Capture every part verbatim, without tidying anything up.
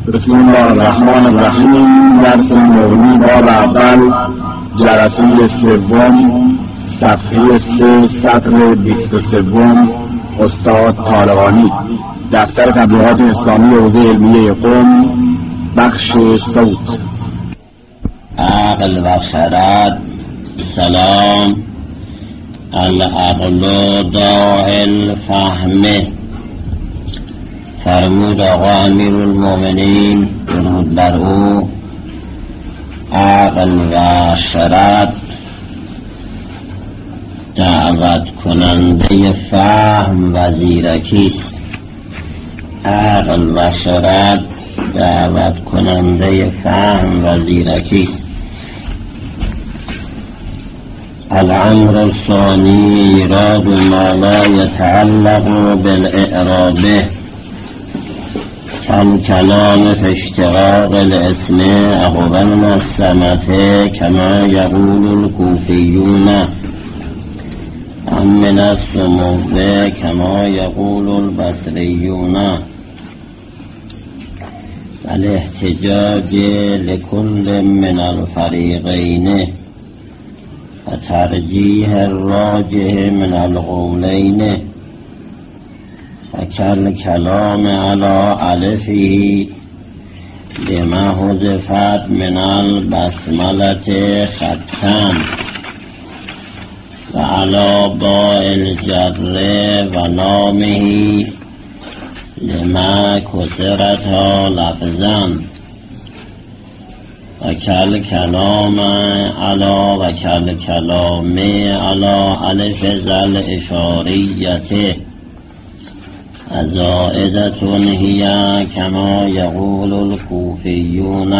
بسم الله الرحمن الرحیم. درس مغنی باب اول، جلسه سوم، صفحه سه، سطر بیست و سوم. استاد طالقانی، دفتر تبلیغات اسلامی حوزه علمیه قم، بخش صوت. عقل و خرد. سلام. العقل داعی فهمه. فرمود آقا امیرالمومنین درود بر او، عقل و خرد دعوت کننده فهم و زیرکیست. عقل و خرد دعوت کننده فهم و زیرکیست. الامر الثانی ایراد ما لا یتعلق بالاعراب کالکلام فی اشتقاق الاسم اقوى من السمته كما يقول الكوفيون ام من السمو كما يقول البصريون. الاحتجاج لكل من الفريقين وترجيح الراجح من القولين فکل کلام علی الفه لما حذفت من البسملة خطا و علی باء الجر و لامه لما کسرتها لفظا و کل کلام علی و کل کلام علی الف ذل اشاریته زائدة هي كما يقول الكوفيون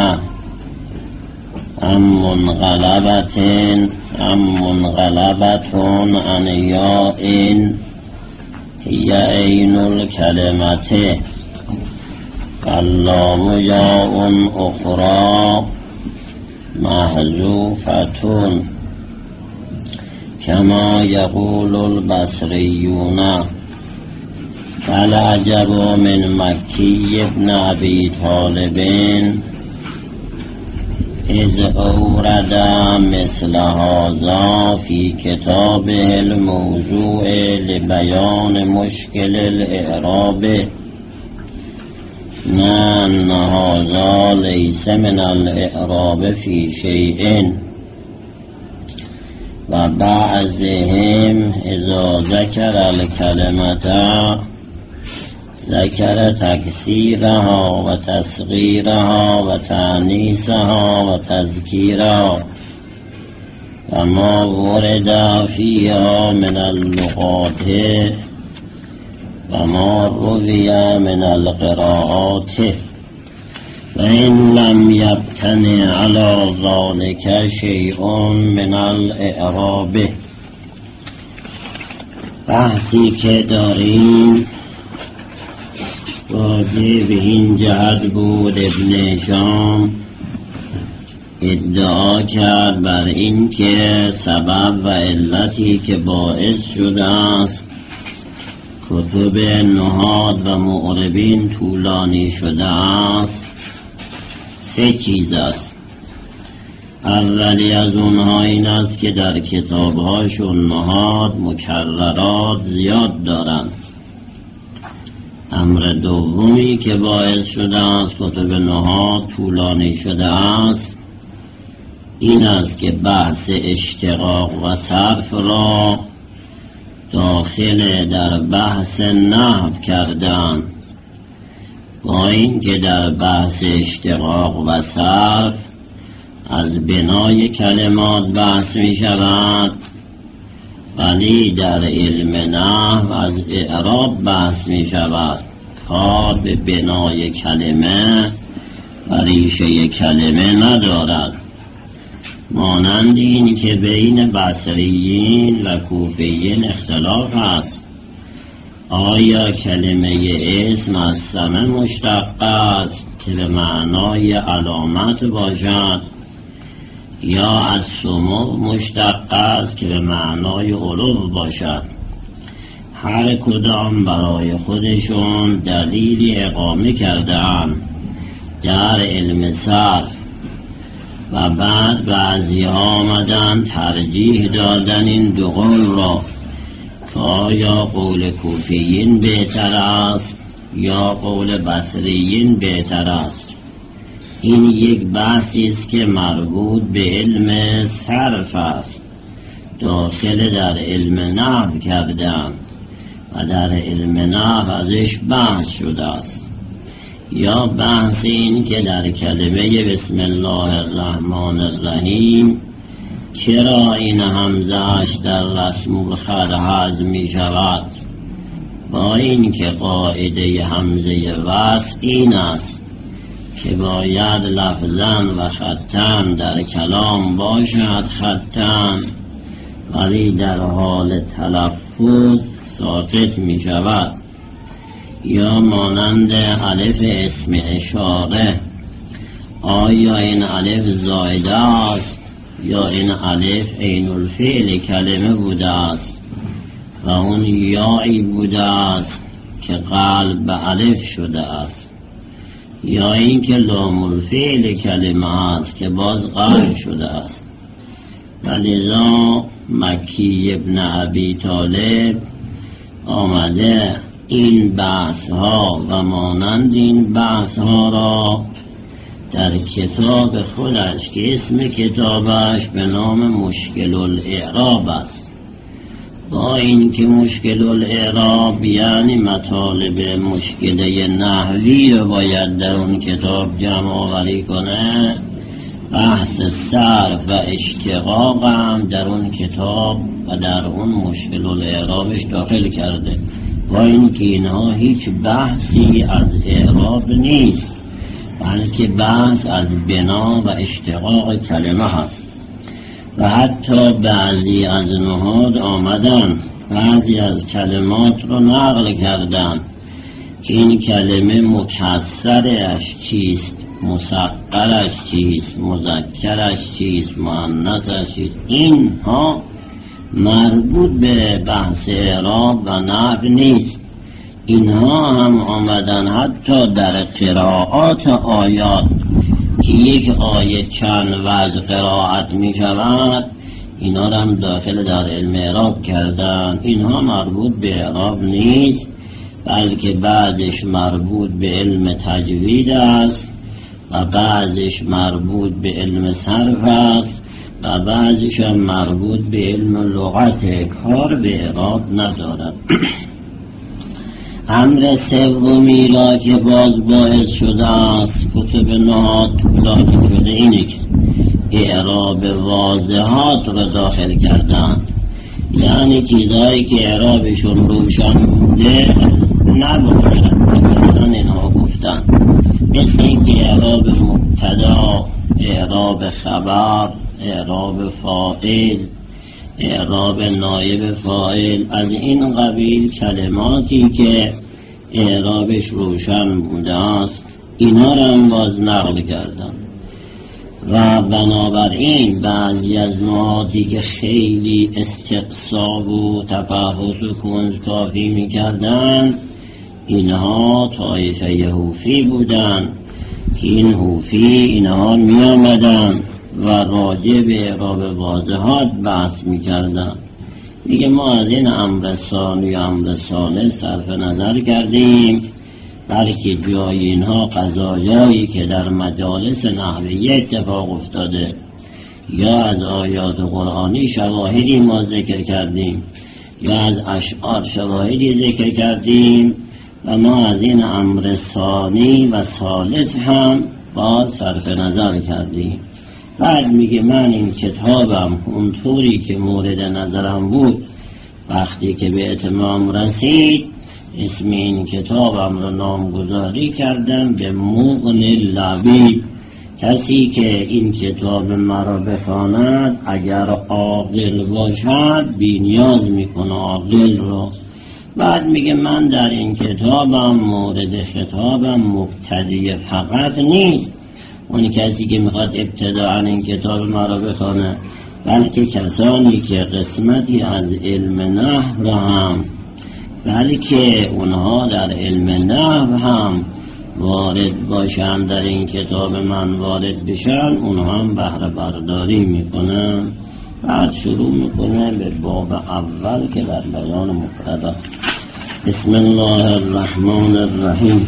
ام منغلبة ام منغلبة عن ياء هي عين الكلمة اللام ياء أخرى محذوفة كما يقول البصريون. فالعجب من مكي ابن أبي طالب إذ أورد مثل هذا في كتابه الموضوع لبيان مشكل الإعراب أن هذا ليس من الإعراب في شيء. وبعضهم إذا ذكر الكلمة ذكر تكسيرها وتصغيرها وتعنيسها وتذكيرها وما ورد فيها من اللغات وما روي من القراءات. فإن لم يبتن على ذلك شيء من الإعراب. بحثی که داریم راجع به این جهت بود ابن شام ادعا کرد بر این که سبب و علتی که باعث شده است کتب نحات و معربین طولانی شده است سه چیز است. اولی از اونها این است که در کتابهاشون نحات مکررات زیاد دارند. امر دومی که باعث شده است کتب نحات طولانی شده است این است که بحث اشتقاق و صرف را داخل در بحث نحو کردند، با این که در بحث اشتقاق و صرف از بنای کلمات بحث می شود، ولی در علم نحو از اعراب بحث می شود. کار به بنای کلمه و ریشه کلمه ندارد. مانند این که بین بصریین و کوفیین اختلاف است. آیا کلمه اسم از سمع مشتق است که به معنای علامت باشد یا از سمو مشتق است که به معنای علو باشد؟ هر کدام برای خودشون دلیلی اقامه کرده‌اند در علم صرف و بعد بعضی ها آمدن ترجیح دادن این دو قول را که آیا قول کوفیین بهتر است یا قول بصریین بهتر است. این یک بحثی است که مربوط به علم صرف است، داخل در علم نحو کردند و در علم نحو ازش بحث شده است. یا بحث این که در کلمه بسم الله الرحمن الرحیم چرا این همزهش در رسم الخط حذف می شود، با این که قاعده همزه وصل این است که باید لفظاً و خطاً در کلام باشد خطاً، ولی در حال تلفظ ساقط می شود. یا مانند الف اسم اشاره، آیا این الف زائده است یا این الف عین الفعل کلمه بوده است و اون یایی بوده است که قلب به الف شده است، یا این که لام الفعل کلمه است که باز قلب شده است. ولذا مکی ابن ابی طالب آمده این بحث ها و مانند این بحث ها را در کتاب خودش که اسم کتابش به نام مشکل الاعراب است، با این که مشکل الاعراب یعنی مطالب مشکله نحوی رو باید در اون کتاب جمع آوری کنه، بحث صرف و اشتقاق هم در اون کتاب و در اون مشکل الاعرابش داخل کرده، با این که اینها هیچ بحثی از اعراب نیست بلکه بحث از بنا و اشتقاق کلمه هست. و حتی بعضی از نهاد آمدن بعضی از کلمات رو نقل کردن که این کلمه مکسرش چیست، مثقلش چیست، مذکرش چیست، مؤنثش چیست. اینها مربوط به بحث اعراب و نحو نیست. اینها هم آمدن حتی در قرائات آیات که یک آیه چند وجه قرائت می شود، اینا هم داخل در علم اعراب کردن. اینها مربوط به اعراب نیست بلکه بعدش مربوط به علم تجوید است و بعدش مربوط به علم صرف است و بعضیش هم مربوط به علم لغت، کار به اعراب ندارد. امر سومی را که باز باعث شده است کتب نهاد طولانی شده اینه که اعراب واضحات را داخل کردن، یعنی چیزهایی که اعرابشون روشن بوده نباشد بکنن اینها گفتن، مثل این که اعراب مبتدا، اعراب خبر، اعراب فاعل، اعراب نایب فاعل، از این قبیل کلماتی که اعرابش روشن بوده است اینا را هم باز نقل کردن. و بنابراین بعضی از نهادی که خیلی استقصا و تفحص و کنجکاوی میکردن اینها طایفه حوفی بودن که این حوفی اینها می آمدن و راجع به اعراب واضحات بحث می کردن. میگه ما از این امر ثانی و امر ثالث صرف نظر کردیم، بلکه جای اینها قضایایی که در مجالس نحویه اتفاق افتاده یا از آیات قرآنی شواهدی ما ذکر کردیم یا از اشعار شواهدی ذکر کردیم و ما از این امر ثانی و ثالث هم باز صرف نظر کردیم. بعد میگه من این کتابم اونطوری که مورد نظرم بود وقتی که به اتمام رسید اسم این کتابم رو نامگذاری کردم به مغن لبیب، کسی که این کتاب مرا بخواند اگر عاقل باشد بی نیاز میکنه عاقل رو. بعد میگه من در این کتابم مورد خطابم مبتدی فقط نیست، اون کسی که میخواد ابتداعا این کتاب مرا بخونه، بلکه کسانی که قسمتی از علم نحو هم بلکه اونها در علم نحو هم وارد باشن در این کتاب من وارد بشن، اونها هم بهره برداری میکنن. بعد شروع میکنه به باب اول که در بیان مفردات. بسم الله الرحمن الرحیم.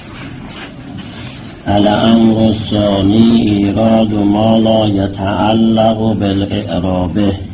الامر الثانی ایراد ما لا یتعلق بالاعراب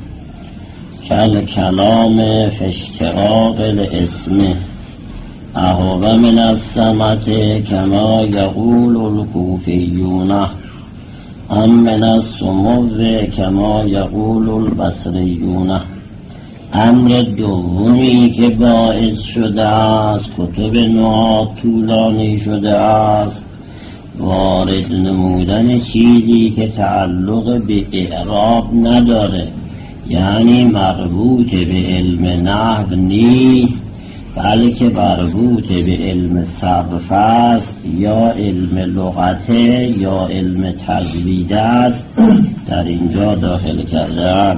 کالکلام فی اشتراق الاسم اهو من السمت کما یقول الکوفیون ام من السمو کما یقول البصریون. امر دومی که باعث شده است کتب نحات طولانی شده است وارد نمودن چیزی که تعلق به اعراب نداره، یعنی مربوط به علم نحو نیست، بلکه مربوط به علم صرف است یا علم لغت یا علم تجوید است، در اینجا داخل کردن.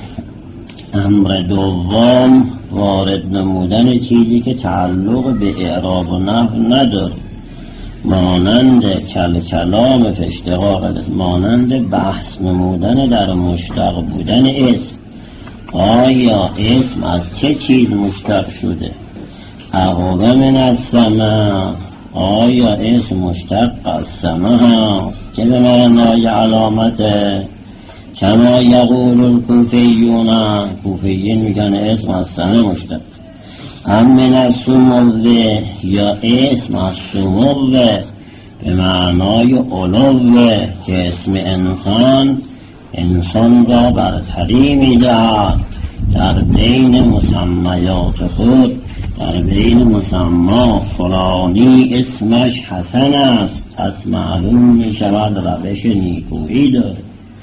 امر دوم وارد نمودن چیزی که تعلق به اعراب و نحو نداره، مانند کل کلام فی اشتقاق الاسم، مانند بحث نمودن در مشتق بودن اسم. آیا اسم از چه چیز مشتق شده؟ اهو من السماء، آیا اسم مشتق از سماء هست که به معنای علامته؟ کما یقول الکوفیون، کوفیین میگن اسم از سماء مشتق. ام من السمو، یا اسم از سمو به معنای علو که اسم انسان انسان را برتری میدهد در بین مسمیات خود. در بین مسما فلانی اسمش حسن است، پس معلوم می شود روش نیکویی داره.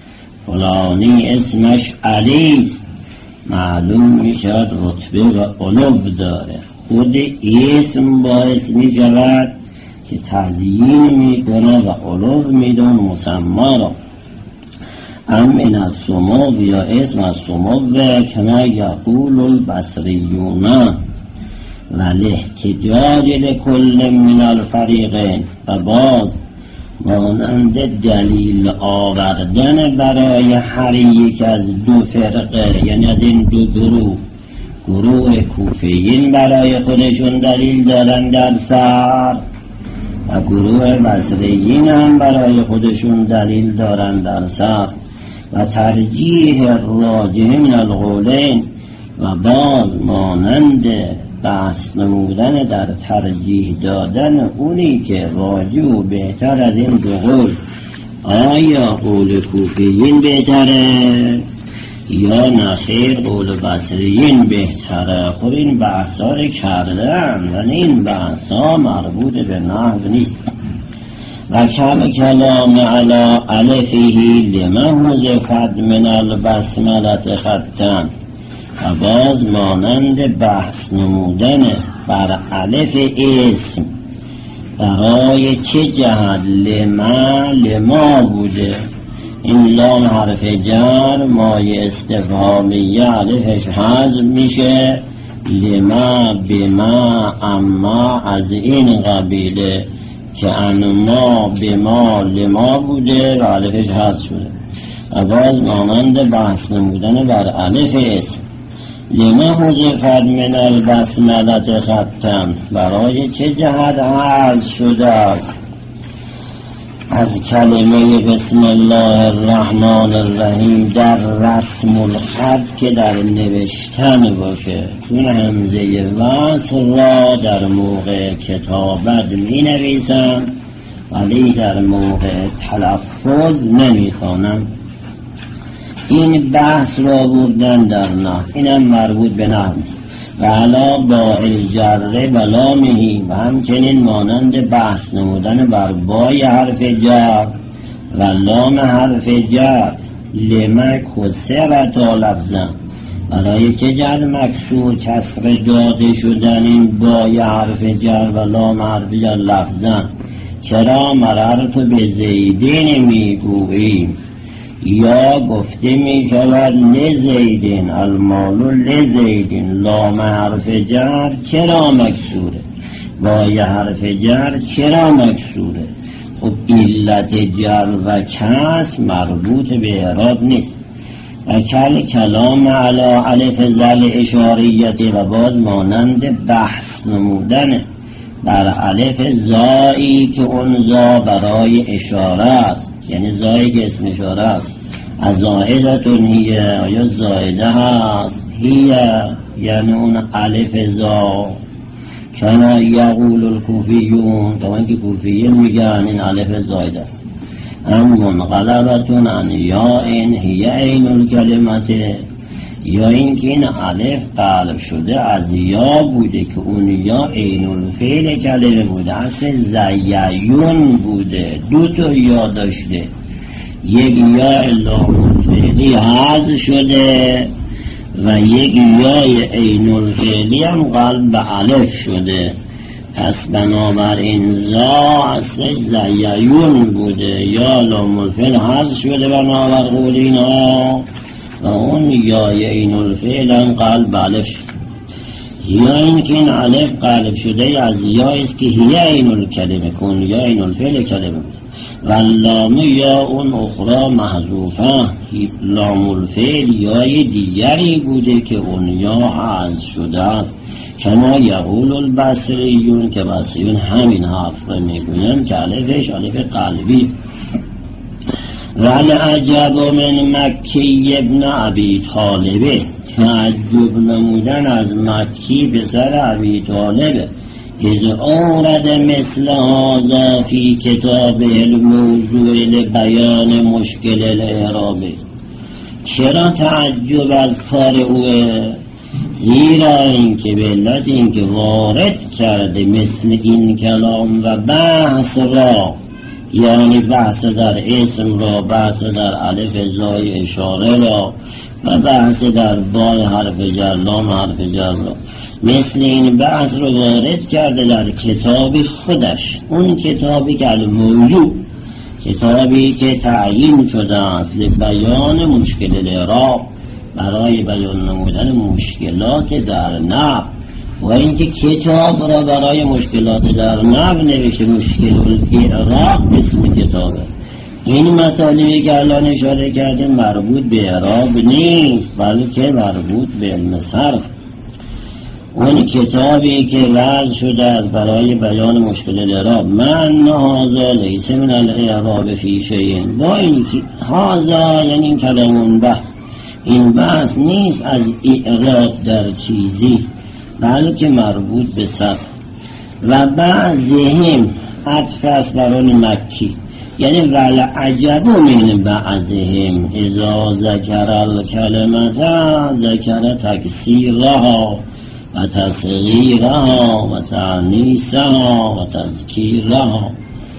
فلانی اسمش علی است، معلوم می شود رتبه و علو داره. خود اسم باعث می شود که تزیین می کنه و علو می دون مسما را. ام من السمو، یا اسم از سمو کما یقول البصریون و الاحتجاج لکل من الفریقین، و باز مانند دلیل آوردن برای هر یک از دو فرقه، یعنی از این دو گروه، گروه کوفیین برای خودشون دلیل دارن در سر و گروه بصریین هم برای خودشون دلیل دارن در سر، و ترجیح راجح من القولین، و باز مانند بحث نمودن در ترجیح دادن اونی که راجع و بهتر از این دو قول. آیا قول کوفیین بهتره یا نخیر قول بصریین بهتره؟ خب این بحث ها رو کردن و این بحث ها مربوط به نحو نیست. و کل کلام علی الفه لما حذفت من البسملة خطا، و باز مانند بحث نمودن بر الف اسم برای چه جهت لما لما بوده. این لام حرف جر مای استفهامیه الفش حذف میشه، لما بما اما از این قبیله که انما بما لما بوده و الفش حذف شده. و باز مانند بحث نمودن بر الف اسم لما حذفت من البسملة خطا، برای چه جهت حذف شده است از کلمه بسم الله الرحمن الرحیم در رسم الخط که در نوشتن باشه، چون همزه وصل را در موقع کتابت می نویسن ولی در موقع تلفظ نمی خوانن. این بحث را بردن در نحو، اینم مربوط به نحو است. و علا با الجر و لامهی، و همچنین مانند بحث نمودن بر بای حرف جر و لام حرف جر لما کسرتا لفظا، برای که جر مکسور کسر داده شدن این بای حرف جر و لام حرف جر لفظا. چرا مررت به زیدین میگوییم، یا گفته می شود لزیدین المال لزیدین، لام حرف جر چرا مکسوره؟ با یه حرف جر چرا مکسوره؟ خب علت جر و کسر مربوط به اعراب نیست. و کل کلام علی الف زل اشاریت و باز مانند بحث نمودنه بر الف زایی که اون زا برای اشاره است، یعنی زایی که اسم اشاره است. از زائدتون هیه، آیا زائده هست؟ هیه یعنی اون الف زا. کنا یقول الکوفیون، طبعا که کوفیین میگن این الف زائده است. ام منقلبتون ان یا این هیه این الکلمت، یا این که این الف قلب شده از یا بوده که اون یا این الفعل کلمه بوده، اصل زیون بوده، دو تا یا داشته، یک یا لام الفعلی حذف شده و یک یای عین الفعلی هم قلب به الف شده. پس بنابراین زا اصل زیون بوده، یا لام الفعل حذف شده بنابر قول اینا و اون یای عین الفعل هم قلب به الف شده. یا این که این الف قلب شده از یایست که هی عین الکلمه کن، یا عین الفعل کلمه بوده. و لام یا اون اخرى محذوفه، لام الفعل یای دیگری بوده که اون یا حذف شده است. کما یقول البصریون، که بصریون همین حرف رو میگویم که الفش الف قلبی. ولی عجب من مکی ابن ابی طالبه، تعجب نمودن از مکی به سر ابی طالبه. اذ اورد مثل هذا فی کتاب الموضوع لبیان مشکل الاعراب. چرا تعجب از کار اوه؟ زیرا اینکه به علت اینکه وارد کرده مثل این کلام و بحث را، یعنی بحث در اسم را، بحث در الف زای اشاره را و بحث در بای حرف جر، لام حرف جر را، مثل این بحث رو وارد کرده در کتاب خودش. اون کتابی که الموضوع، کتابی که تعیین شده است بیان مشکل الاعراب، برای بیان نمودن مشکلات در نحو. و اینکه کتاب را برای مشکلات در نحو نوشته، مشکل الاعراب اسم کتابه. این مطالبی که الان اشاره کرده مربوط به اعراب نیست، بلکه مربوط به علم صرف. اون کتابی که وضع شده است برای بیان مشکل الاعراب، من هذا لیس من الاعراب فی شیء، با این هذا یعنی این کلمون بحث، این بحث نیست از اعراب در چیزی، بلکه مربوط به صرف. و بعضهم عطف است بر اون مکی، یعنی ول عجب من بعضهم اذا ذکر الکلمت ذکر تکسیرها و تصغیرها و تعنیسها و تذکیرها.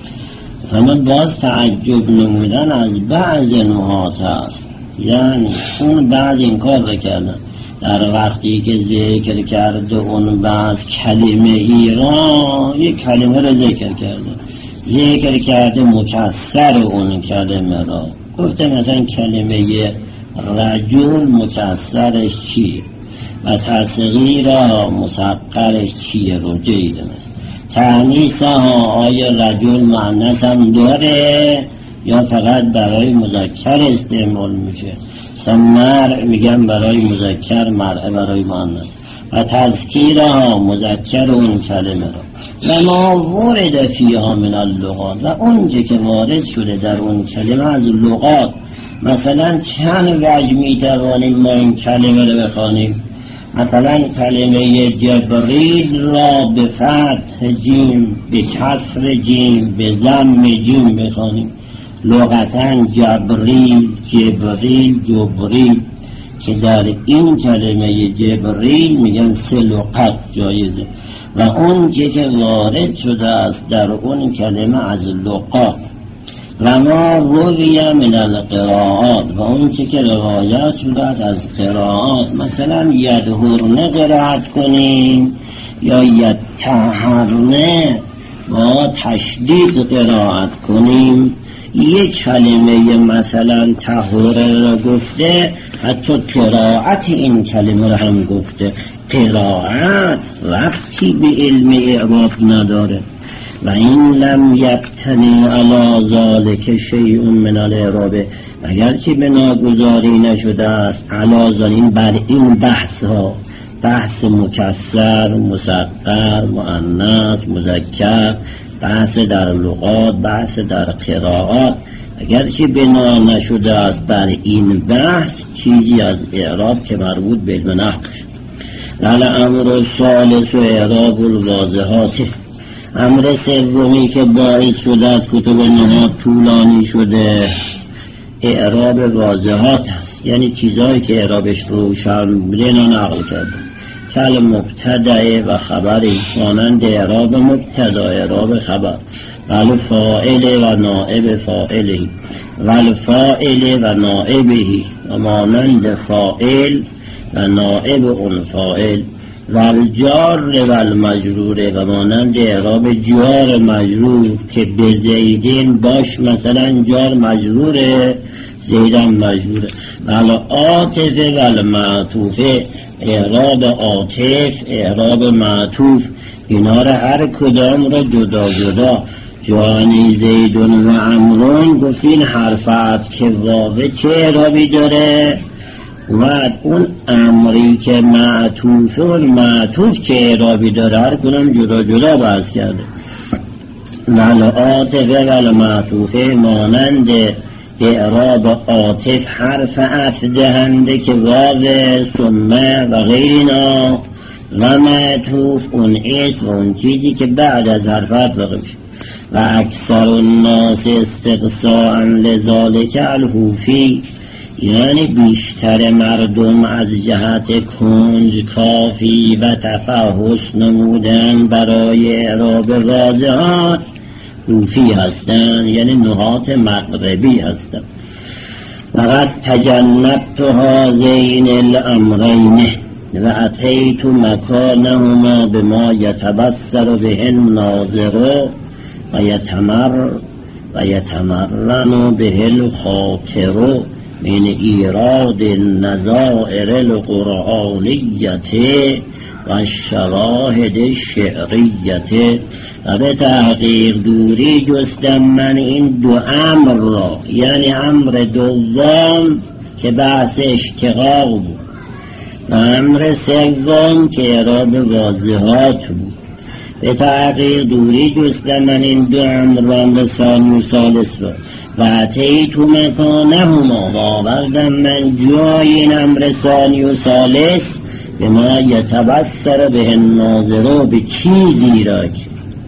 همه باز تعجب نمودن از بعض نحات است، یعنی اون بعض این کار بکردن در وقتی که ذکر کرده اون بعض کلمه ای را، یک کلمه را ذکر کرده، ذکر کرده مکسر اون کلمه را، گفته مثلا کلمه رجل مکسرش چیه و تصغیرها مسقرش چیه رو جیده. تعنیسها آیا رجل مؤنث هم داره یا فقط برای مذکر استعمال میشه؟ مثلا مرء میگن برای مذکر، مرء برای مؤنث. و تذکیرها مذکر اون کلمه را و ما ورد فیها من اللغات، و اونچه که وارد شده در اون کلمه از لغات. مثلا چند وجه میتوانیم ما این کلمه رو بخوانیم؟ مثلا کلمه جبریل را به فتح جیم، به کسر جیم، به ضم جیم بخوانیم. لغتا جبریل، جبریل، جبریل، که در این کلمه جبریل میگن سه لغت جایزه. و اون که وارد شده است در اون کلمه از لغات. و ما روی من القراءات، و اون که روایت شده است از قراءات. مثلا یدهرنه قرائت کنیم یا یدتهرنه با تشدید قرائت کنیم، یک کلمه مثلا طهوره را گفته، حتی قرائت این کلمه را هم گفته. قرائت ربطی به علم اعراب نداره. و این لم یبتنی علی ذالک شیء من الاعراب، اگرچه بناگذاری نشده است علی ذالک بر این بحث ها، بحث مکسر، مصغر، مؤنث، مذکر، بحث در لغات، بحث در قرائات، اگرچه بنا نشده است بر این بحث چیزی از اعراب که مربوط به علم نحو شد. الامر ثالث اعراب الواضحات، امر سومی که باعث شده از کتب نحو طولانی شده اعراب واضحات است، یعنی چیزهایی که اعرابش روشن بوده اینا نقل کرده. کل مبتدع و خبری، مانند اعراب مبتدا، اعراب خبر، ول فاعل و نائب فاعلی، ول فاعل و نائبهی، و مانند فاعل و نائب اون فاعل، ول جار و المجرور، و مانند اعراب جار مجرور که به زیدین باش مثلا جار مجروره، زیدن مجروره. ول عاطف و المعطوفه، اعراب عاطف، اعراب معطوف، اینا را هر کدام را جدا جدا. جانی زیدون و عمرون گفتین حرف عطف که واو چه اعرابی داره، و اون امری که معطوف و معطوف چه اعرابی داره، هر کدام جدا جدا بحث کرده. ول عاطف و المعطوفه، مانند اعراب عاطف حرف عطف دهنده که واو، ثم و غیرنا، و معطوف اون اسم و اون چیزی که بعد از حرف عطف بشه. و اکثر الناس استقصاء لذالک الحوفی، یعنی بیشتر مردم از جهت کنج کافی و تفحص نمودن برای اعراب واضحات حوفی هستند، یعنی نحات مغربی هستند. فقط تجنبت هذین الامرین و اتیت مکانهما بما یتبصر به الناظر و یتمر و یتمرن به الخاطر من ایراد النظائر القرآنیت و الشواهد الشعریت. و به تحقیق دوری جستم من این دو امر را، یعنی امر دوم که بحث اشتقاق بود و امر سوم که اعراب واضحات بود. به تحقیق دوری جستم من این دو امر را ثانی و ثالث را، و اتیت مکانهما، و آوردم من جای این امر ثانی و ثالث به ما یتبصر به الناظر، به چیزی را که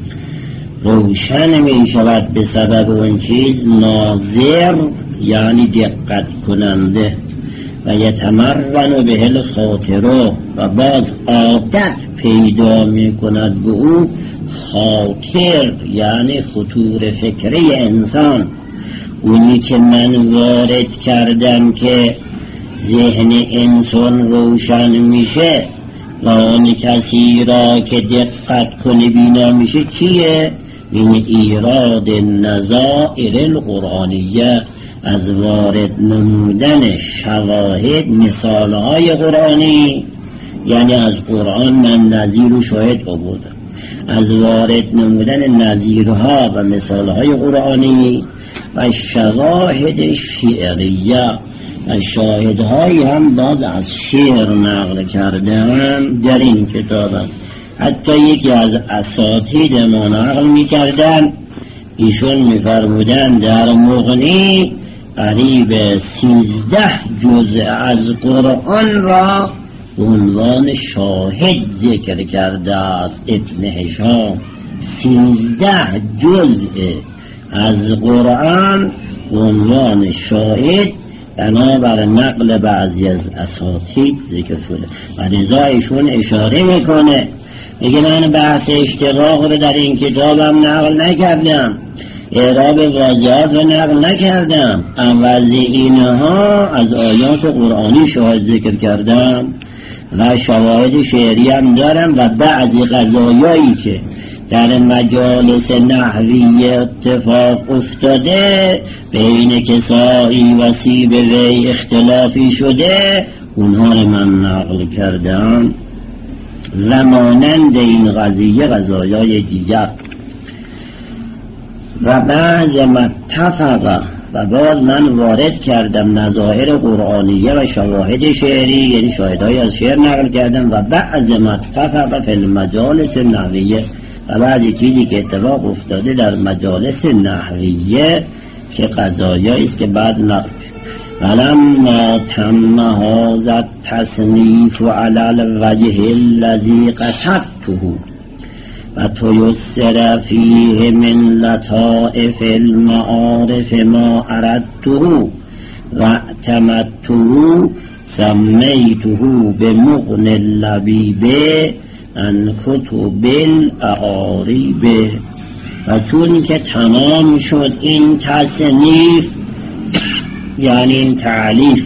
روشن می شود به سبب اون چیز، ناظر یعنی دقت کننده، و یتمرن به الخاطر، و باز عادت پیدا می کند به او خاطر، یعنی خطور فکری انسان، اونی که من وارد کردم که ذهن انسان روشن میشه و اون کسی را که دقت کنه بینا میشه کیه؟ این ایراد نظائر القرآنیه، از وارد نمودن شواهد مثالهای قرآنی، یعنی از قرآن من نظیر و شاهد آوردم، از وارد نمودن نظیرها و مثالهای قرآنی و شواهد شعریه، و شاهدهایی هم بعد از شعر نقل کردم در این کتابم. حتی یکی از اساتید ما نقل میکردن، ایشون میفرمودن در مغنی قریب سیزده جزء از قرآن را عنوان شاهد ذکر کرده است ابن هشام. سیزده جزء از قرآن عنوان شاهد بنابر نقل بعضی از اساتید ذکر شده، و لذا ایشون اشاره میکنه، میگه من بحث اشتقاق رو در این کتابم نقل نکردم، اعراب واضحات رو نقل نکردم، عوض اینها از آیات قرآنی شاهد ذکر کردم و شواهد شعری هم دارم، و بعضی قضایایی که در مجالس نحوی اتفاق افتاده، بین کسایی وسیع به وی اختلافی شده، اونها رو من نقل کردم. و مانند این قضیه قضایای دیگر. و بعض متفق، و باز من وارد کردم نظائر قرآنیه و شواهد شعری، یعنی شاهدهای از شعر نقل کردم. و بعض متفق فی المجالس نحویه، و بعضی چیزی که اتفاق افتاده در مجالس نحویه که قضایایی است که بعد نقل. ولما تم هذا التصنیف علی الوجه الذی قصدته و تیسر فیه من لطائف المعارف ما اردته و اعتمدته سمیته بمغن اللبیب ان کتب الاعاریب. و چون که تمام شد این تصنیف، یعنی این تعلیف،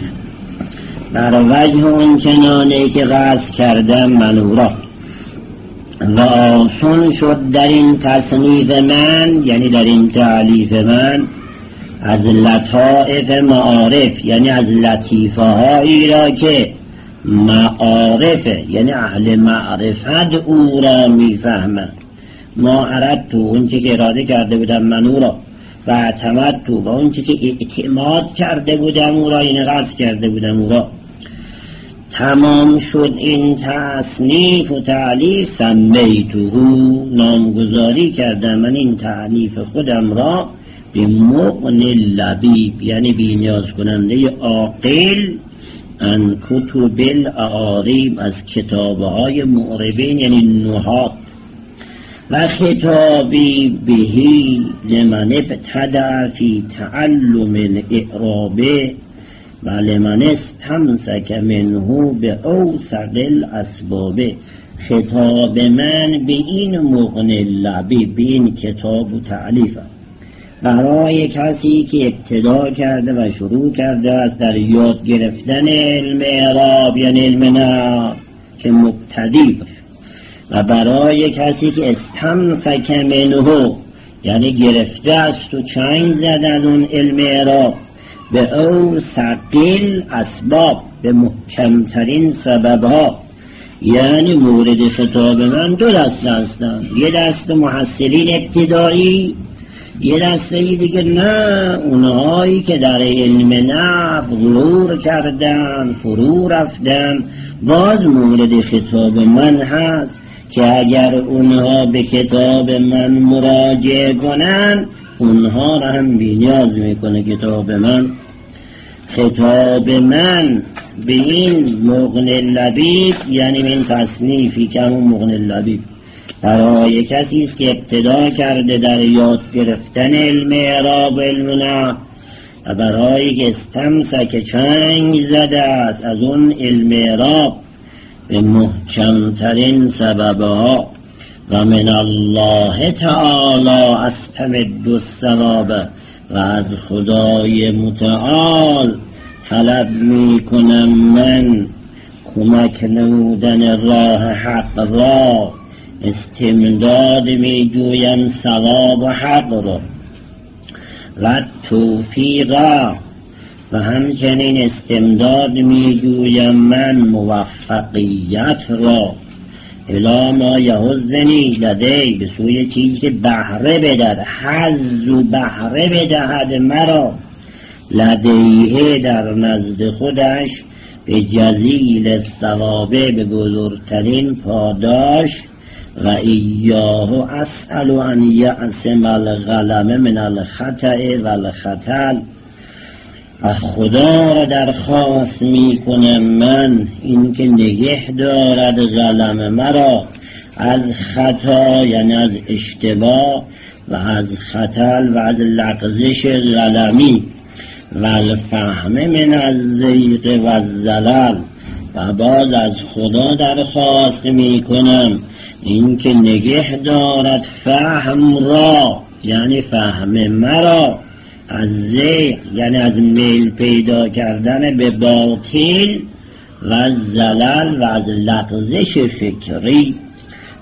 بر وجه اون چنانه که قصد کردم من او را، و آسان شد در این تصنیف من، یعنی در این تعلیف من، از لطائف معارف، یعنی از لطیفه هایی را که معارفه، یعنی اهل معرفت او را میفهمند. ما اردت، اون چی که اراده کرده بودم من او را، و اعتمد تو، و اون چی که اعتماد کرده بودم او را، یعنی قصد کرده بودم او را. تمام شد این تصنیف و تعلیف، سمیته، نامگذاری کردم من این تعلیف خودم را به مغن لبیب، یعنی بی نیاز کننده عاقل، ان کتب الاعاریب، از کتابهای معربین یعنی نحات. و خطابی بهی لمن ابتدع فی تعلم الاعراب و لمن استمسک منه به اوسط الاسباب. خطاب من به این مغن لبیب، به این کتاب و تعلیف، برای کسی که ابتدا کرده و شروع کرده از در یاد گرفتن علم اعراب، یعنی علم نحو که مبتدی باشه، و برای کسی که استمسک منه، یعنی گرفته است و چنگ زدن اون علم اعراب، به او ثقیل اسباب، به محکمترین سببها. یعنی مورد خطاب من دو دسته هستند، یه دسته محصلین ابتدایی، یه دسته دیگه نه، اونهایی که در علم نحو غرور کردن، فرو رفتن. باز مورد خطاب من هست که اگر اونها به کتاب من مراجعه کنن، اونها را هم بی‌نیاز میکنه کتاب من. خطاب من به این مغن لبیب، یعنی من تصنیفی که همون مغن لبیب، برای کسی است که ابتدا کرده در یاد گرفتن علم اعراب و علم نحو، و برای که استمسک چنگ زده است از اون علم اعراب به محکمترین سببها. و من الله تعالی استمد الثواب، و از خدای متعال طلب می کنم من کمک نمودن راه حق را، استمداد می جویم ثواب حق را، و توفیق، و همچنین استمداد می جویم من موفقیت را، الا ما یحزنی لدی، به سوی چیزی که بهره بدهد، حظ و بهره بدهد مرا، لدیه در نزد خودش، به جزیل ثوابه، به بزرگترین پاداش. و ایاه اسأل ان یعصم الغلم من الخطأ و الخطل، و خدا را درخواست می کنم من این که نگه دارد قلم مرا از خطا، یعنی از اشتباه، و از خطل و از لغزش قلمی، و الفهم من الزیغ و الزلل. و باز از خدا درخواست می کنم این که نگه دارد فهم را، یعنی فهم مرا، از زیغ، یعنی از میل پیدا کردن به باطل، و از زلل و از لغزش فکری.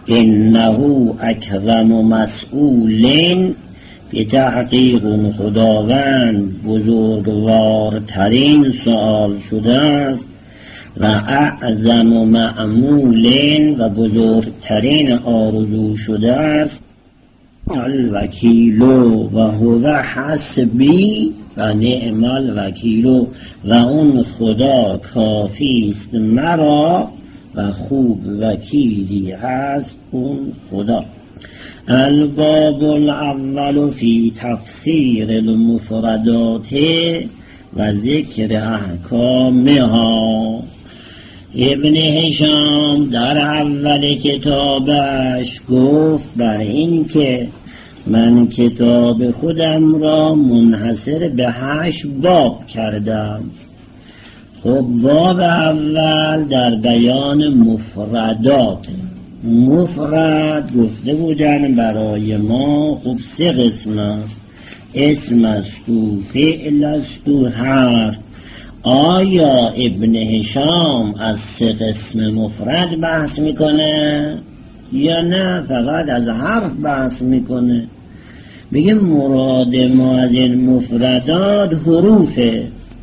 انه اکرم مسئولین، به تحقیق خداوند بزرگوارترین سؤال شده است و اعظم معمولین و بزرگترین آرزو شده است. الوکیل و هو حسبی و نعم الوکیل، و اون خدا کافی است مرا و خوب وکیلی هست اون خدا. الباب الاول فی تفسیر المفردات و ذکر احکامها. ابن هشام در اول کتابش گفت بر این که من کتاب خودم را منحصر به هشت باب کردم. خب باب اول در بیان مفردات. مفرد گفته بودن برای ما خب سه قسم است، اسم است و فعل است و حرف. آیا ابن هشام از سه قسم مفرد بحث میکنه یا نه فقط از حرف بحث میکنه؟ میگه مراد ما از این مفردات حروفه،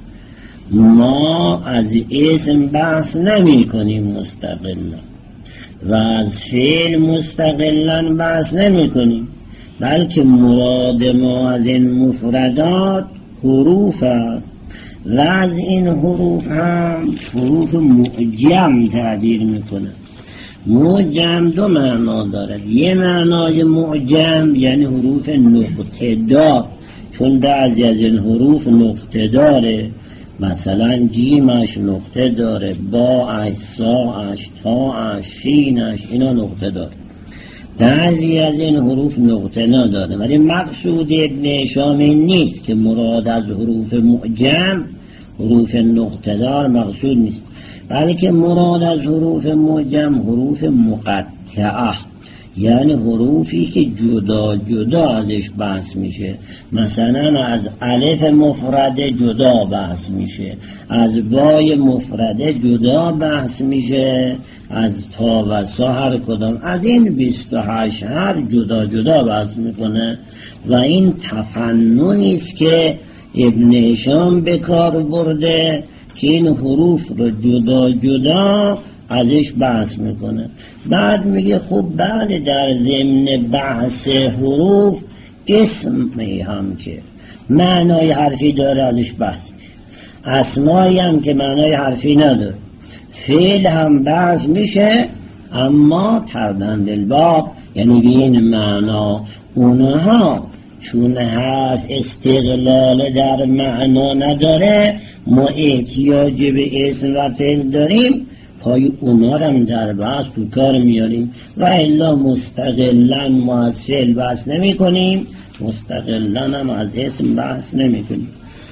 ما از اسم بحث نمی کنیم مستقلا و از فعل مستقلا بحث نمی کنیم، بلکه مراد ما از این مفردات حروف است و از این حروف هم حروف معجم تعبیر میکنه. معجم دو معنا دارد. یه معنای معجم یعنی حروف نقطه دار، چون بعضی از این حروف نقطه داره، مثلا جیمش نقطه داره، باش، ساش، تاش، شینش، اینا نقطه داره. بعضی از این حروف نقطه نداره، ولی مقصود ابن هشام نیست که مراد از حروف معجم حروف نقطه دار مقصود نیست، بلکه مراد از حروف معجم حروف مقطعه، یعنی حروفی که جدا جدا ازش بحث میشه. مثلا از الف مفرده جدا بحث میشه، از بای مفرده جدا بحث میشه، از تا و سا هر کدام از این بیست و هشت هر جدا جدا بحث میکنه. و این تفننی است که ابن هشام به کار برده که این حروف رو جدا جدا ازش بحث میکنه. بعد میگه خب بعد در ضمن بحث حروف اسمی هم که معنای حرفی داره ازش بحث میشه، اسمایی هم که معنای حرفی نداره، فعل هم بحث میشه، اما تردند الباب یعنی به این معنا اونها چون حرف استقلال در معنا نداره، ما احتیاج به اسم و فعل داریم، پای اونا رو هم در بحث تو کار میاریم و الا مستقلن ما از فعل بحث نمی کنیم، مستقلن هم از اسم بحث نمی کنیم.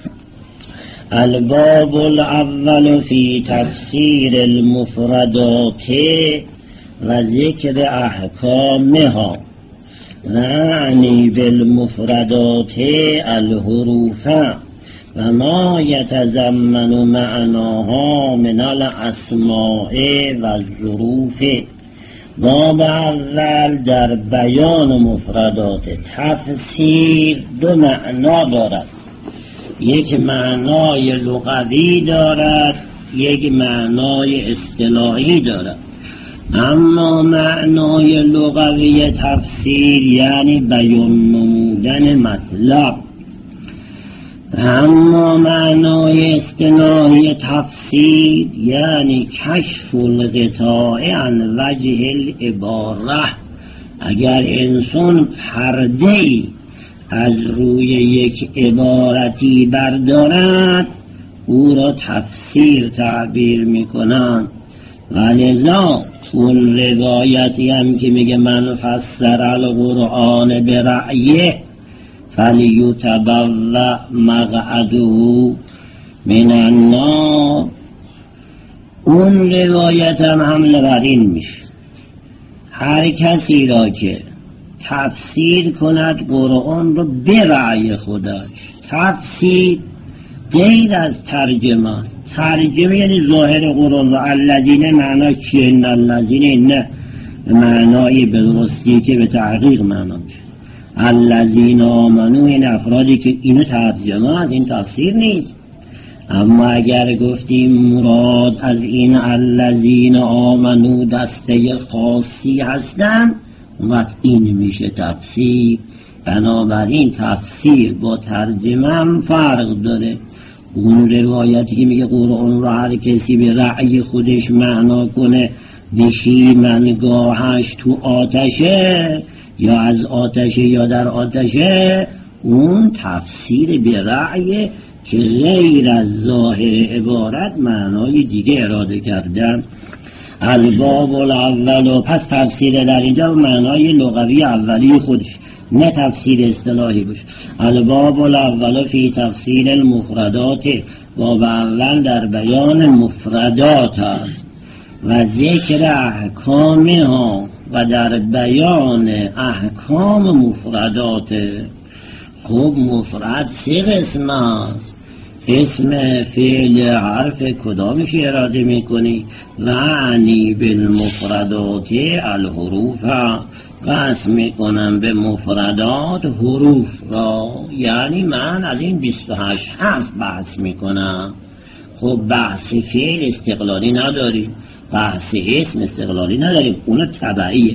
الباب الاول فی تفسیر المفردات و ذکر احکامها. معنی بالمفردات الحروف و ما یتضمن معناها من الاسماء و الظروف. باب اول در بیان مفردات. تفسیر دو معنا دارد، یک معنای لغوی دارد، یک معنای اصطلاحی دارد. اما معنای لغوی تفسیر یعنی بیان نمودن مطلب، اما معنای اصطلاحی تفسیر یعنی کشف الغطاء عن وجه العباره. اگر انسان پرده‌ای از روی یک عبارتی بردارد او را تفسیر تعبیر میکنند. ولذا اون روایتی هم که میگه من فسر القرآن برأیه فلیتبوأ مقعده من النار، اون روایت هم حمله بر این میشه هر کسی را که تفسیر کند قرآن رو به رأی خودش. تفسیر غیر از ترجمه است. ترجمه یعنی ظاهر قرآن و الذین معنا چیه؟ ان الذین نه معنای به درستی که به تحقیق معنا میشه. الذین آمنو، این افرادی که اینو ترجمه از این تفسیر نیست. اما اگر گفتیم مراد از این الذین آمنو دسته خاصی هستن، وقت این میشه تفسیر. بنابراین تفسیر با ترجمه هم فرق داره. اون روایتی که میگه قرآن رو هر کسی به رأی خودش معنا کنه، بشی منگاهش تو آتشه یا از آتشه یا در آتشه، اون تفسیر به رأی که غیر از ظاهر عبارت معنای دیگه اراده کردن. الباب الاول، پس تفسیر در اینجا معنای لغوی اولی خودش، نه تفسیر اصطلاحی باشه. الباب الاول فی تفسیر المفردات، باب اول در بیان مفردات است و ذکر احکامها و در بیان احکام مفردات. خب مفرد سه قسم است. اسم، فعل، حرف، کدامش اراده میکنی؟ لعنی بالمفردات الحروف، قسم میکنم به مفردات حروف را، یعنی من از این بیست و هشت حرف بحث میکنم. خب بحث فعل استقلالی نداریم، بحث اسم استقلالی نداریم، اونو تبعیه.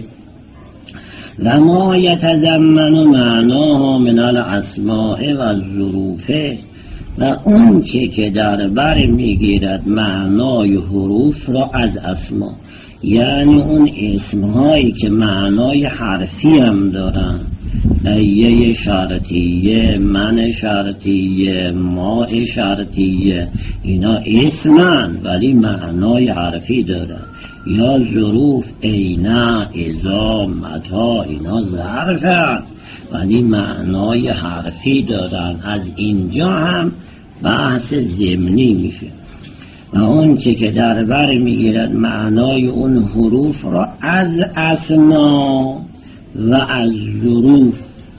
و ما یتضمن معناها من الاسماء و الظروف، و اون که که در بر میگیرد معنای حروف را از اسما، یعنی اون اسمهایی که معنای حرفی هم دارن، ایه شرطیه، من شرطیه، ما شرطیه، اینا اسمن ولی معنای حرفی دارن. یا ظروف، اینا، اذا، متا، اینا ظرفن ولی معنای حرفی دارن. از اینجا هم بحث ضمنی میشه. و اون که که در بر میگیرد معنای اون حروف را از اسما و از ظروف،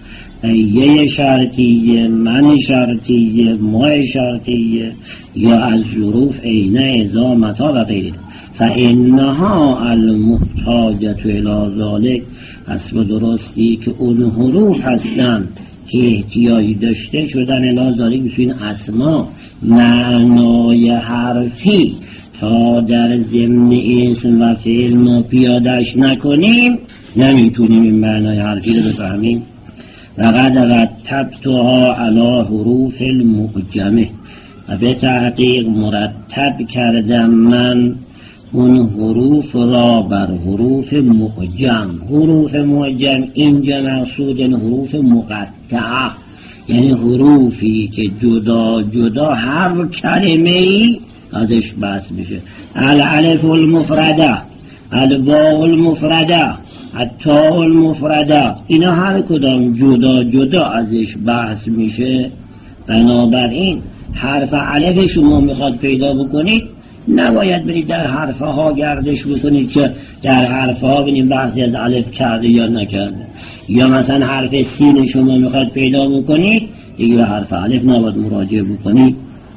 ایه شرطیه، من شرطیه، ما شرطیه، یا از ظروف اینه، اذا، متا و غیره، فانها المحتاجة الی ذلک، پس به درستی که اون حروف هستن که احتیاجی داشته شدن الی ذلک بسوی اسما، معنای حرفی تا در ضمن اسم و فعل ما پیادش نکنیم، نمیتونیم این معنای حرفی رو بفهمیم. وقد رتبتها علی حروف المعجمه، و به تحقیق مرتب کردم من اون حروف را بر حروف معجم. حروف معجم اینجا مقصود حروف مقطعه، یعنی حروفی که جدا جدا هر کلمه ای ازش بحث میشه. الالف المفرده، الباء المفرده، التاء المفرده، اینا هر کدام جدا جدا ازش بحث میشه. بنابراین حرف الف شما میخواد پیدا بکنید، نباید برید در حرف ها گردش بکنید که در حرف ها ببینید بحثی از الف کرده یا نکرده. یا مثلا حرف سین شما میخواد پیدا بکنید، دیگه به حرف الف نباید مراجعه بکنید.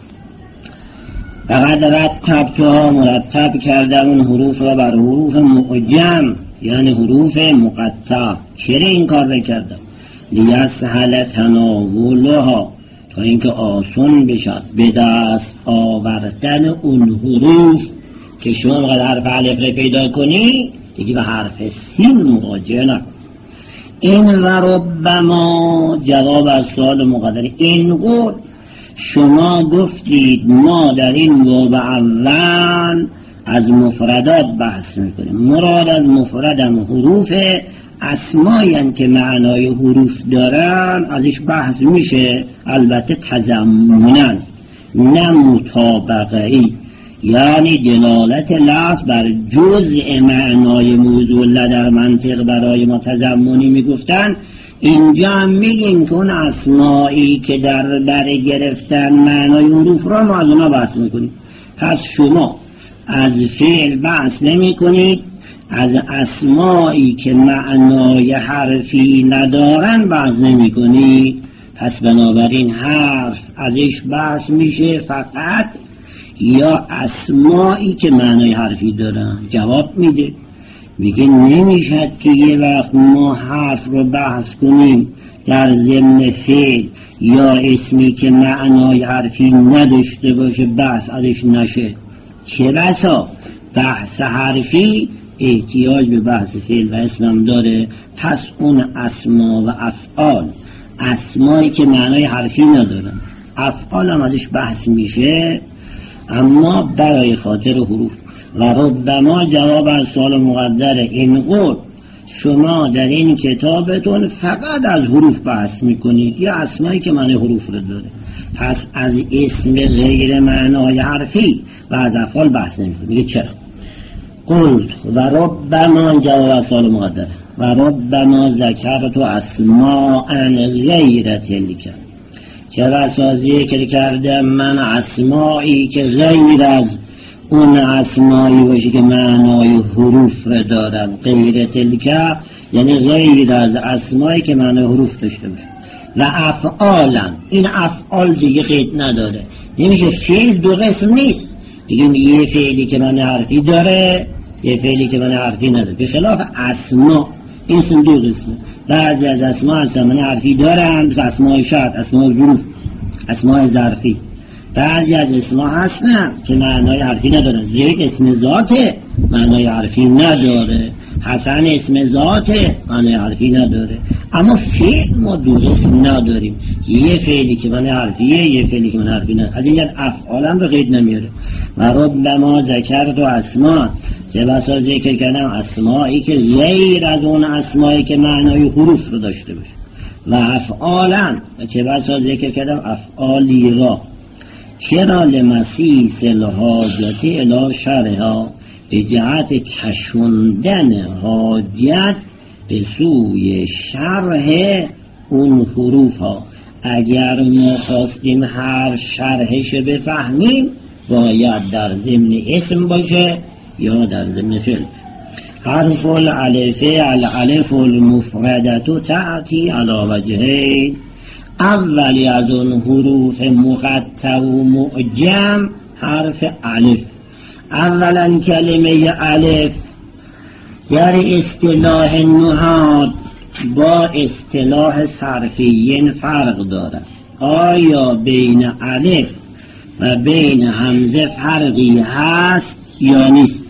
فقط رتبتها، مرتب کردم اون حروف را بر حروف معجم، یعنی حروف مقطع. چرا این کار بکردم؟ لیسهل تناولها، تا اینکه آسان بشد به دست آوردن اون حروف که شما قدر حرف الف را پیدا کنی، دیگه به حرف سین مراجعه نکن. این و ربما، جواب از سوال مقدر، این قول شما گفتید ما در این باب اول از مفردات بحث میکنیم. مراد از مفردم حروف اسماین که معنای حروف دارن ازش بحث میشه، البته تضمناً نه مطابقه‌ای، یعنی دلالت لفظ بر جزء معنای موضوع در منطق برای ما تضمنی میگفتن. اینجا هم میگیم که اون اسمایی که در بر گرفتن معنای حروف را ما از اونا بحث میکنیم. پس شما از فعل بحث نمی کنید، از اسمایی که معنای حرفی ندارن بحث نمی کنید. پس بنابراین حرف ازش بحث میشه فقط یا اسمایی که معنای حرفی دارن. جواب میده میگه نمیشد که یه وقت ما حرف رو بحث کنیم در ضمن فعل یا اسمی که معنای حرفی نداشته باشه بحث ازش نشه. چه بسا بحث حرفی احتیاج به بحث فعل و اسم داره. پس اون اسما و افعال، اسمایی که معنای حرفی ندارن، افعال هم ازش بحث میشه، اما برای خاطر حروف. و ربما جواب از سوال مقدره این قول شما در این کتابتون فقط از حروف بحث میکنید یا اسمایی که معنی حروف رو داره، پس از اسم غیر معنای حرفی و از افعال بحث نمیکنید. میگه چرا؟ قلت و ربما جواب از سوال مقدره و ربما ذکرت اسماء غیر تلک، چه بسا ذکر کردم من اسمایی که غیر از اون اسمایی باشه که معنای حروف را دارن. غیر تلک یعنی غیر از اسمایی که معنای حروف داشته باشه. و افعالا، این افعال دیگه قید نداره، نمیشه فعل دو قسم نیست دیگه، یه فعلی که معنی حرفی داره یه فعلی که معنی حرفی نداره. به خلاف اسما این سن دو قسمه، بعضی از اسما اصلا معنی حرفی دارن، مثل اسمای شرط، اسمای ظروف، اسمای ظرفی. بعضی از اسما هستن که معنای حرفی ندارن. زید اسم ذاته معنای حرفی نداره، حسن اسم ذاته معنای حرفی نداره، اما فعل ما دو قسم نداریم، یه فعلی که معنای حرفیه یه فعلی که معنای حرفی نداره. از این جهت افعال هم به قید نمیاره. و ربما ذکرت و اسما، چه بسا ذکر کردم اسمایی که غیر از اون اسمایی که معنای حروف رو داشته باشه. و افعالا، چه بسا ذکر کردم افعالی را. چرا؟ لمسیس الحاجت الی شرها، به جهت کشوندن حاجت به سوی شرح اون حروف ها. اگر ما خواستیم هر شرحش بفهمیم باید در ضمن اسم باشه یا در ضمن فعل. حرف الالف الالف المفردة تأتی علی وجهین، اولی از اون حروف مقطع و معجم حرف الف. اولا کلمه الف در اصطلاح نحات با اصطلاح صرفیین فرق دارد. آیا بین الف و بین همزه فرقی هست یا نیست؟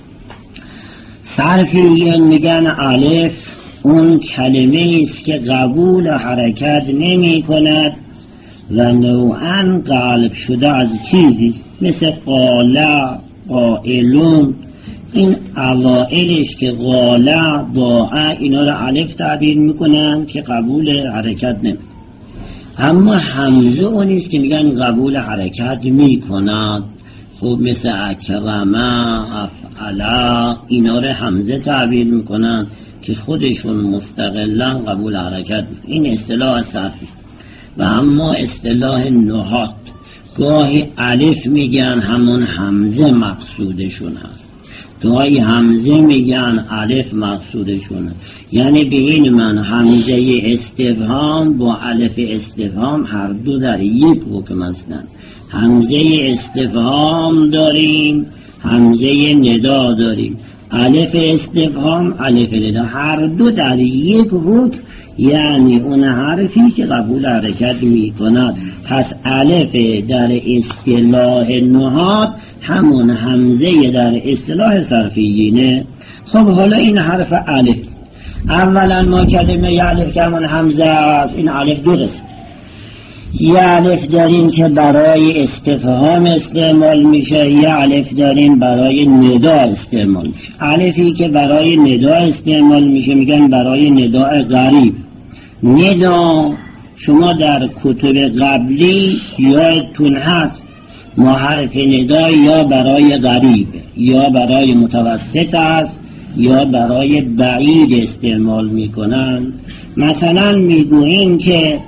صرفیین میگن الف اون کلمه است که قبول حرکت نمی کند و نوعاً قلب شده از چیزی است، مثل قاله، قائلون. این اوائلش که قاله، باء، اینا رو الف تعبیر میکنن که قبول حرکت نمی. اما همزه اونیست که میگن قبول حرکت میکند. خب مثل اکرمه، افعلا، اینا رو همزه تعبیر میکنن که خودشون مستقلا قبول حرکت. این اصطلاح صرفی. و اما اصطلاح نحات گاهی الف میگن همون همزه مقصودشون هست، گاهی همزه میگن الف مقصودشونه. یعنی به این من همزه استفهام با الف استفهام هر دو در یک حکم هستند. همزه استفهام داریم، همزه ندا داریم. الف استفهام، الف ندا، هر دو در یک حکم، یعنی اون حرفی که قبول حرکت می کند. پس الف در اصطلاح نحات همون همزه در اصطلاح صرفیینه. خب حالا این حرف الف، اولا ما کلمه الف که همون همزه است، این الف دو قسم. یه الف داریم که برای استفهام استعمال میشه، یه الف داریم برای ندا استعمال میشه. الفی که برای ندا استعمال میشه میگن برای نداء غریب. ندا شما در کتب قبلی یادتون هست ما حرف ندا یا برای غریب یا برای متوسط است یا برای بعید استعمال میکنن. مثلا میگوییم که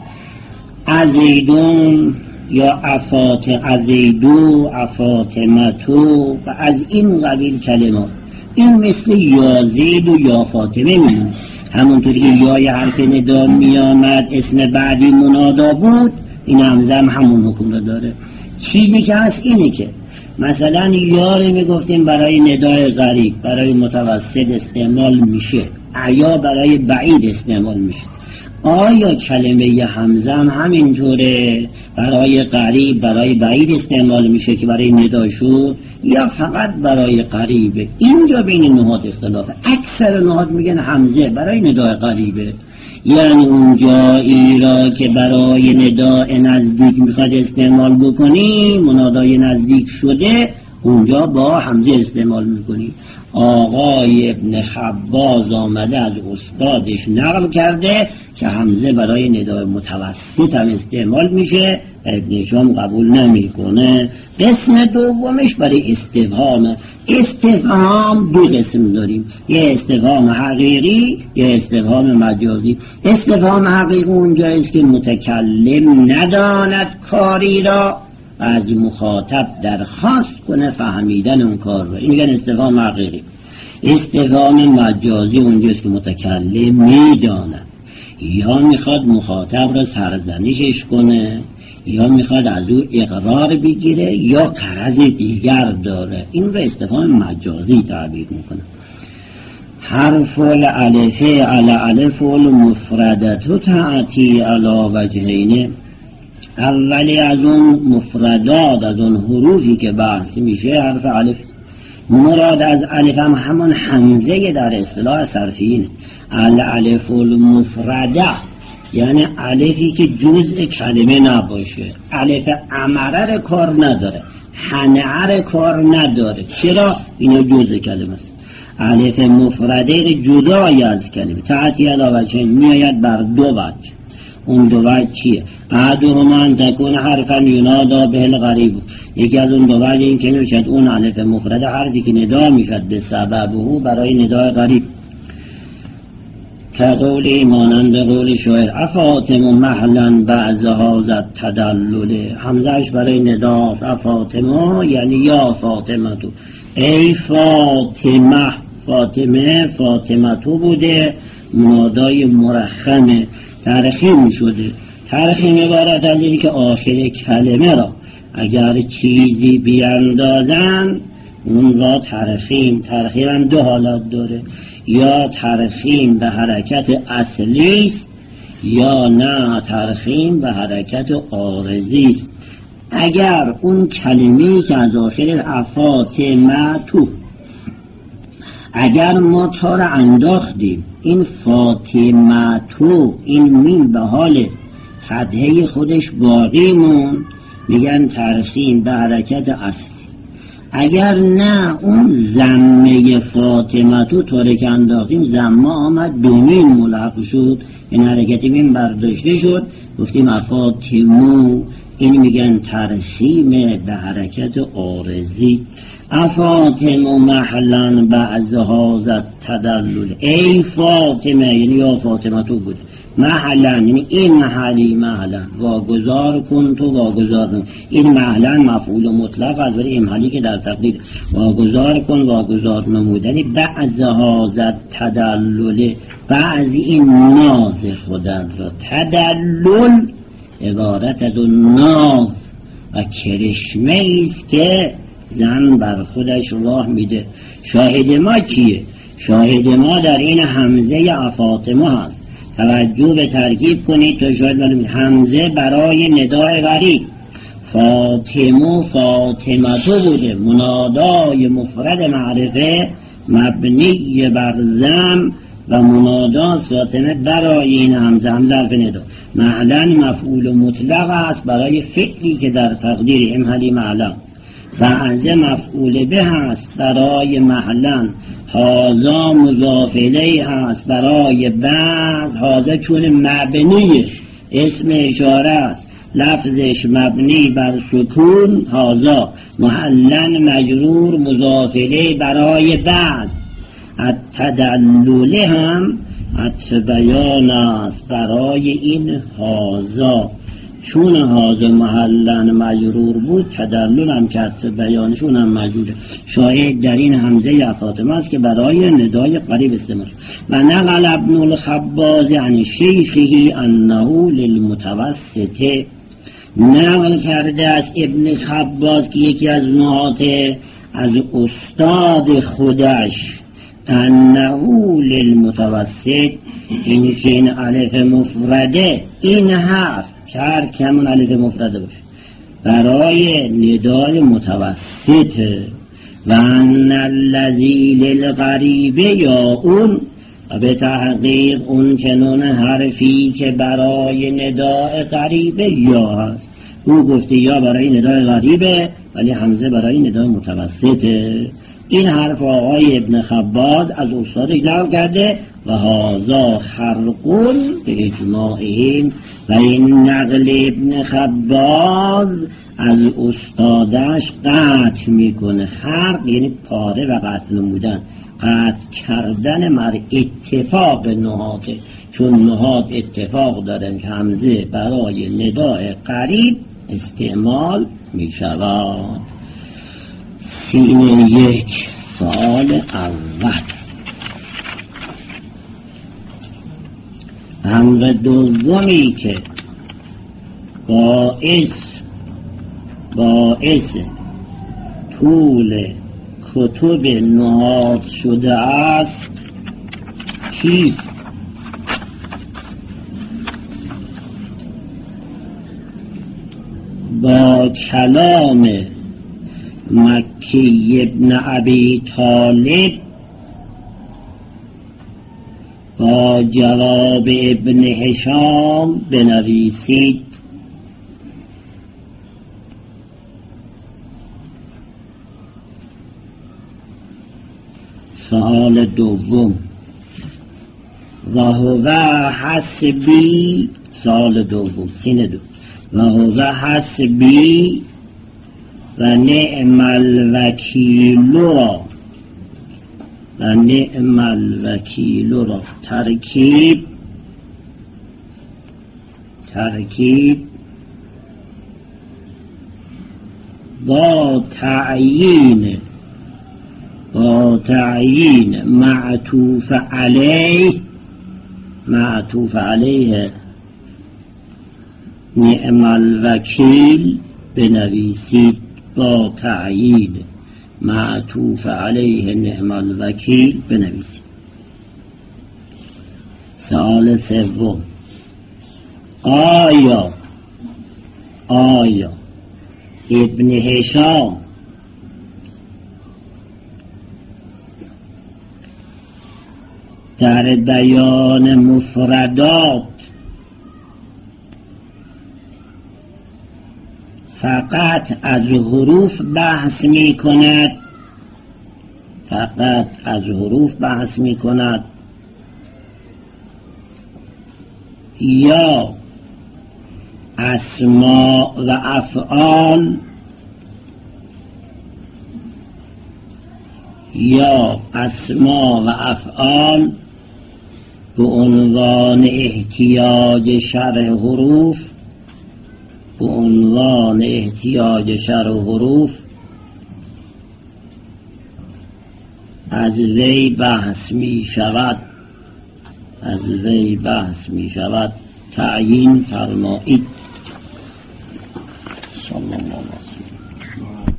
ازیدون یا افات ازیدو، افاطمتو و از این قبیل کلمات. این مثل یا زید و یا فاطمه میمونه. همونطوری که یای حرف ندا میامد اسم بعدی منادا بود، این همزه هم همون حکم رو داره. چیزی که هست اینه که مثلا یاری میگفتیم برای ندای غریب برای متوسط استعمال میشه، عیا برای بعید استعمال میشه. آیا کلمه حمزه هم همینطوره برای قریب برای بعید استعمال میشه که برای ندا شد، یا فقط برای قریبه؟ اینجا بین نهاد اختلافه. اکثر نهاد میگن حمزه برای ندای قریبه، یعنی اون جایی را که برای ندای نزدیک میخواد استعمال بکنی، منادای نزدیک شده، اونجا با حمزه استعمال میکنی. آقای ابن خباز آمده از استادش نقل کرده که حمزه برای ندای متوسط هم استعمال میشه، ابن هشام قبول نمیکنه. قسم دومش برای استفهام. استفهام دو قسم داریم، یه استفهام حقیقی یه استفهام مجازی. استفهام حقیقی اونجاییست که متکلم نداند کاری را از مخاطب درخواست کنه فهمیدن اون کار رو، این میگن استفهام حقیقی. استفهام مجازی اونجاست که متکلم میداند، یا میخواد مخاطب رو سرزنشش کنه، یا میخواد از او اقرار بگیره، یا غرض دیگر داره، این رو استفهام مجازی تعبیر میکنه. حرف الالفه علی الف المفردة تأتی علی وجهین. اولی از اون مفردات، از اون حروفی که بحث میشه حرف الف. مراد از الف هم همون حمزه در اصطلاح صرفیین. الالف المفرده یعنی الفی که جزء کلمه نباشه. الف امره کار نداره، حنعه کار نداره. چرا؟ اینا جزء کلمه است. الف مفرده جدای از کلمه. تعتی علی وجهین، میآید بر دو وجه. اون دو وجه چیه؟ احدهما ان تکون حرفا ینادا به الغریب. یکی از اون دو وجه این که میشد اون الف مفرده حرفی که ندا میشد به سببه برای ندای غریب، که قولی مانند قول شاعر افاطم محلا بعضها زد تدلل. حمزهش برای ندا افاطم یعنی یا فاطمه تو، ای فاطمه. فاطمه فاطمه تو بوده، منادای مرخمه، ترخیم شده. ترخیم عبارت از اینه که آخر کلمه را اگر چیزی بیاندازن اون را ترخیم. ترخیم هم دو حالت داره، یا ترخیم به حرکت اصلی است، یا نه ترخیم به حرکت عارضی است. اگر اون کلمه‌ای که از آخر افاطمه تو اگر ما تا را انداختیم، این فاطمه تو این میم به حال فتحه خودش باقی مون، میگن ترخیم به حرکت اصلی. اگر نه اون زمه فاطمه تو طوری که انداختیم زمه آمد دومین ملحق شد، این حرکت میم برداشته شد، گفتیم افاطمو، این میگن ترخیم به حرکت عارضی. افاطم محلا بعضها زد تدلل. ای فاطمه یعنی یا فاطمه تو بود، محلا یعنی این محلی، محلا واگذار کن تو واگذار کن. این محلا مفعول مطلق از برای این محلی که در تقدیر واگذار کن واگذار نمودنی. بعضها زد تدلل، بعضی این ناز خودن را. تدلل عبارت از ناز و کرشمه ایست که زن بر خودش راه میده. شاهد ما کیه؟ شاهد ما در این حمزه افاطمه هست. توجه به ترکیب کنید تا شاید معلوم. حمزه برای ندای غریب، فاطمه فاطمه تو بوده، منادای مفرد معرفه مبنی بر زم و منادا فاطمه برای این حمزه حمزه حرف ندا. معلن مفعول مطلق است برای فعلی که در تقدیر امهلی معلن. بعض مفعول به هست برای محلن. هازا مضاف الیه هست برای بعض. هازا چون مبنیه اسم اشاره است، لفظش مبنی بر سکون. هازا محلن مجرور مضاف الیه برای بعض. التدلل هم عطف بیان است برای این هازا، چون هازا محلن مجرور بود تدلل هم که عطف بیانشون هم مجروره. شاهد در این حمزه افاطمه است که برای ندای قریب استعمال. و نقل ابن الخباز عن شیخه انه للمتوسطه. نقل کرده از ابن خباز که یکی از نهات از استاد خودش انه للمتوسط، این که این الف مفرده، این حرف کر کمون الف مفرده باشه برای ندای متوسط. و ان الذی للغریبه یا اون، و به تحقیق اون چنون حرفی که برای ندای غریبه یا هست. او گفته یا برای ندای غریبه ولی حمزه برای ندای متوسطه. این حرف آقای ابن خباز از استادش نقل کرده و هذا خرقون به اجماعین، و این نقل ابن خباز از استادش قطع میکنه. خرق یعنی پاره و قطع نمودن، قطع کردن مر اتفاق نهاته، چون نهات اتفاق دارن که حمزه برای نداء قریب استعمال میشود. سینه یک، سال اول. امر دومی که باعث باعث طول کتب نهات شده است چیست؟ با کلام مکی ابن ابی طالب، با جواب ابن هشام بنویسید. سوال دوم، و هو حسبی، سوال دوم سینه دو، و هو حسبی و نعم الوکیل را، و نعم الوکیل را ترکیب ترکیب با تعیین با تعیین معطوف علیه، معطوف علیه نعم الوکیل بنویسید. با تعیین معطوف علیه نعم الوکیل بنویسید. سوال سوم، آیا آیا ابن هشام در بیان مفردات فقط از حروف بحث می کند فقط از حروف بحث می کند یا اسماء و افعال یا اسماء و افعال به عنوان احتیاج شرح حروف به عنوان احتیاج شرح حروف از وی بحث می شود از وی بحث می شود تعیین فرمایید. صلی الله علیه و سلم.